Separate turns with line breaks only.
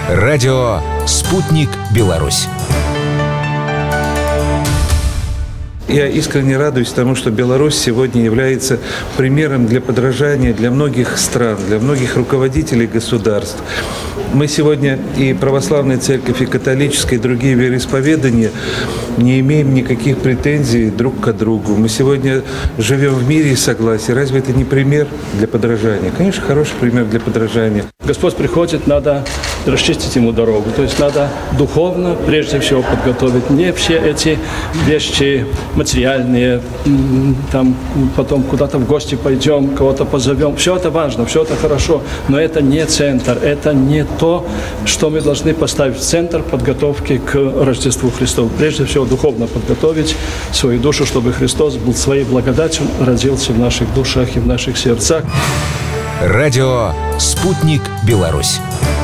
Радио «Спутник Беларусь».
Я искренне радуюсь тому, что Беларусь сегодня является примером для подражания для многих стран, для многих руководителей государств. Мы сегодня и православная церковь, и католическая, и другие вероисповедания не имеем никаких претензий друг к другу. Мы сегодня живем в мире и согласии. Разве это не пример для подражания? Конечно, хороший пример для подражания.
Господь приходит, надо расчистить ему дорогу. То есть надо духовно, прежде всего, подготовить. Не все эти вещи материальные, там потом куда-то в гости пойдем, кого-то позовем. Все это важно, все это хорошо, но это не центр, это не то, что мы должны поставить в центр подготовки к Рождеству Христову. Прежде всего, духовно подготовить свою душу, чтобы Христос был своей благодатью, родился в наших душах и в наших сердцах.
Радио «Спутник Беларусь».